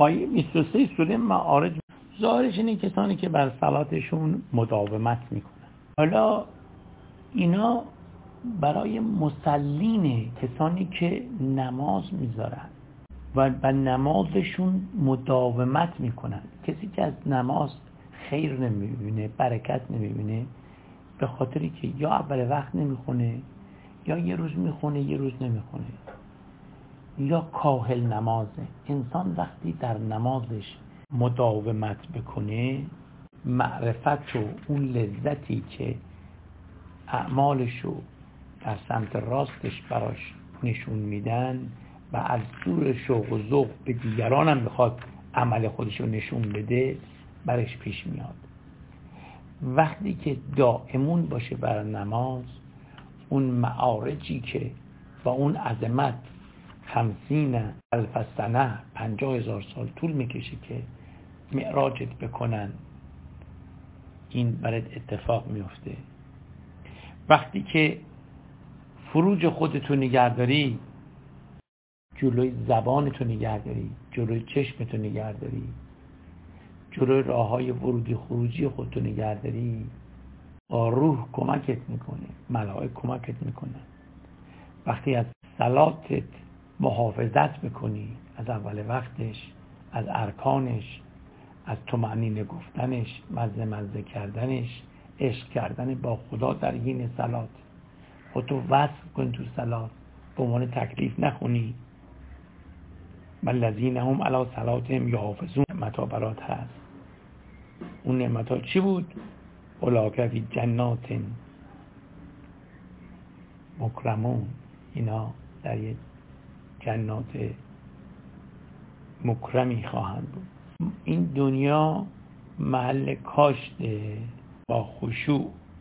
آیه 23 سوره معارج ظاهرش اینه کسانی که بر صلاتشون مداومت میکنن. حالا اینا برای مسلین کسانی که نماز میذارن و به نمازشون مداومت میکنن. کسی که از نماز خیر نمیبینه، برکت نمیبینه، به خاطری که یا اول وقت نمیخونه، یا یه روز میخونه یه روز نمیخونه، یا کاهل نمازه. انسان وقتی در نمازش مداومت بکنه، معرفت و اون لذتی که اعمالشو در سمت راستش براش نشون میدن و از سور شوق و ذوق به دیگران هم بخواد عمل خودشو نشون بده، برش پیش میاد. وقتی که دائمون باشه بر نماز، اون معارجی که با اون عظمت 50,000 سنه 50,000 سال طول میکشه که معراجت بکنن، این برات اتفاق میفته. وقتی که فروج خودتو نگهداری، جلوی زبانتو نگهداری، جلوی چشمتو نگهداری، جلوی راههای ورودی خروجی خودتو نگهداری، با روح کمکت میکنه، ملائک کمکت میکنه. وقتی از صلاتت محافظت میکنی، از اول وقتش، از ارکانش، از طمأنینه گفتنش، مزه کردنش، عشق کردن با خدا در حین صلات، خودتو وصل کن تو صلات، به عنوان تکلیف نخونی. والذین هم علی صلاتهم یحافظون. نعمتا برات هست. اون نعمتا چی بود؟ اولئک فی جنات مکرمون. اینا در یک جنات مکرمی خواهند بود. این دنیا محل کاشته با خشوع